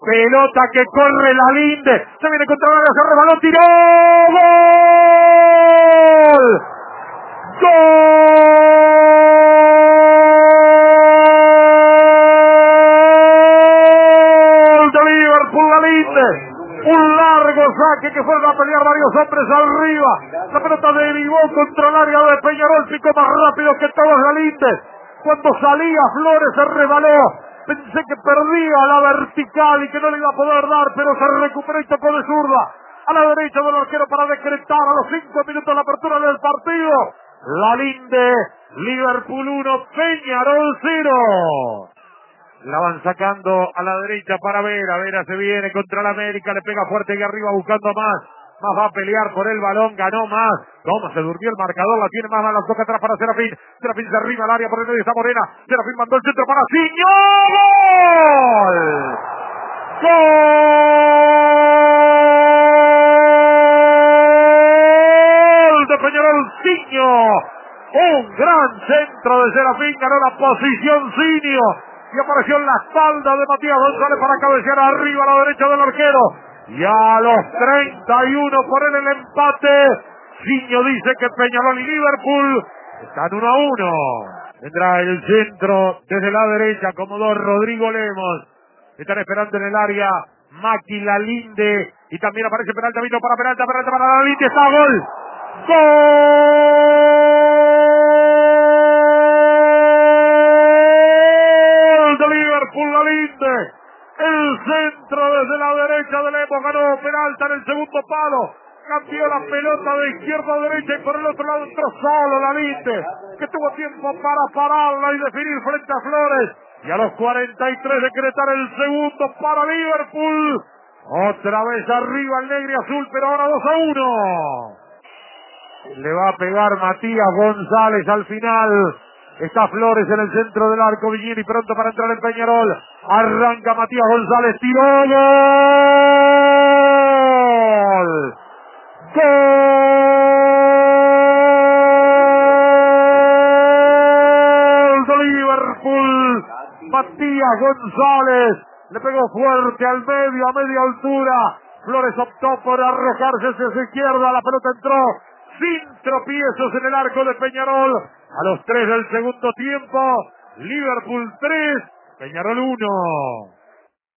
Pelota que corre la Linde. Se viene contra la área, se rebaló, tiró. ¡Gol! ¡Gol de Liverpool, la Linde! Un largo saque que fueron a pelear varios hombres arriba. La pelota derivó contra el área de Peñarol. Picó más rápido que todos la Linde. Cuando salía Flores se rebaló. Pensé que perdía la vertical y que no le iba a poder dar, pero se recuperó y tocó de zurda a la derecha del arquero para decretar a los 5 minutos la apertura del partido. La Linde, Liverpool 1, Peñarol 0. La van sacando a la derecha para Vera se viene contra la América, le pega fuerte y arriba buscando más va a pelear por el balón, ganó más. Cómo se durmió el marcador, la tiene más, la toca atrás para Serafín. Serafín se arriba al área, por el medio está Morena. Serafín mandó el centro para Ciño. ¡Gol! ¡Gol de Peñarol! Ciño. Un gran centro de Serafín, ganó la posición Ciño. Y apareció en la espalda de Matías González para cabecear arriba a la derecha del arquero. Y a los 31 ponen el empate. Ciño dice que Peñarol y Liverpool están 1-1. Vendrá el centro desde la derecha, Comodoro Rodrigo Lemos. Están esperando en el área Maki, la Linde. Y también aparece Peralta, vino para Peralta para la Linde. Está gol. ¡Gol de Liverpool, la Linde! El centro desde la derecha de Lemos, ganó Peralta en el segundo palo. Cambió la pelota de izquierda a derecha y por el otro lado entró solo la Linde, que tuvo tiempo para pararla y definir frente a Flores. Y a los 43 decretar el segundo para Liverpool. Otra vez arriba el negro y azul, pero ahora 2-1. Le va a pegar Matías González al final. Está Flores en el centro del arco, Villini pronto para entrar en Peñarol. Arranca Matías González, tiró, gol. Gol de Liverpool. Matías González le pegó fuerte al medio, a media altura. Flores optó por arrojarse hacia su izquierda, la pelota entró sin tropiezos en el arco de Peñarol. A los 3 del segundo tiempo, Liverpool 3, Peñarol 1.